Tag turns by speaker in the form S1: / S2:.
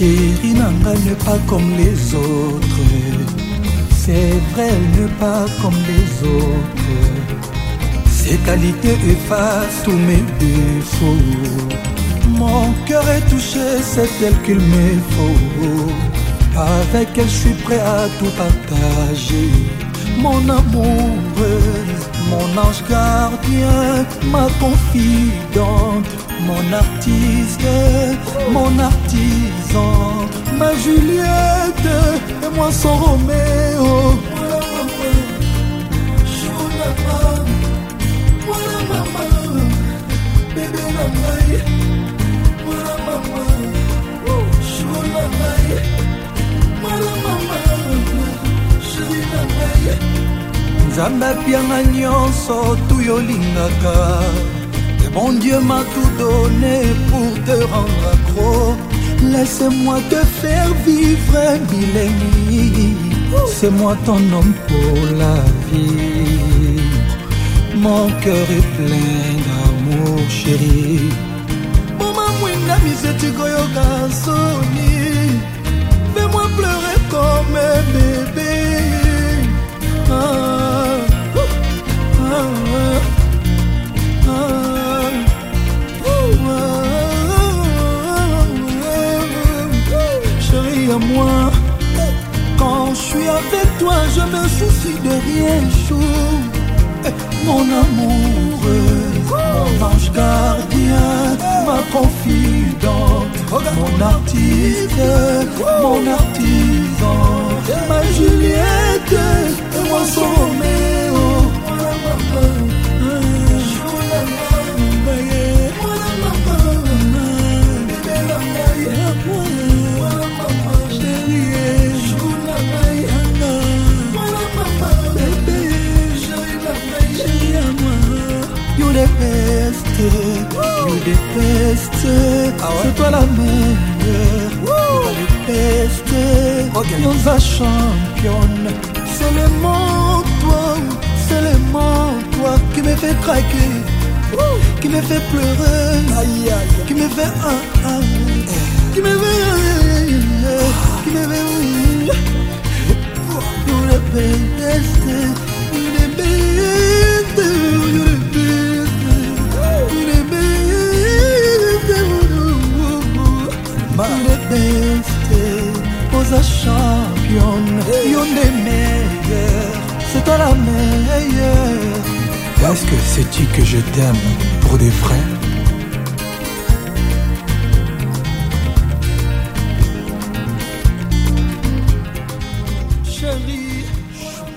S1: Chérie Nanga n'est pas comme les autres. C'est vrai, elle n'est pas comme les autres. Ses qualités effacent tous mes défauts. Mon cœur est touché, c'est elle qu'il me faut. Avec elle, je suis prêt à tout partager. Mon amoureuse, mon ange gardien, ma confidente, mon artiste, mon artisan, ma Juliette et moi son Roméo. Nzambe apianga nyonso tuyolingaka. Et bon Dieu m'a tout donné pour te rendre accro. Laisse-moi te faire vivre Bileni. C'est moi ton homme pour la vie. Mon cœur est plein d'amour chéri. Mama mwinga miseti goyoka soni. Fais-moi pleurer comme un bébé. Chérie à moi, quand je suis avec toi, je me soucie de rien, chou. Mon amoureux, mon ange gardien, ma confidente, mon artiste, mon artisan, ma Juliette et moi son Roméo. You the best, you the best. C'est toi la meilleure, you the best. Nous a championne. Seulement toi qui me fait craquer, qui me fait pleurer, qui me fait qui me fait, qui me fait. You the best, you the best, you the best. You the best, Osa championne, you the meilleure, c'est toi la meilleure. Est-ce que sais-tu que je t'aime pour des vrais? Chérie.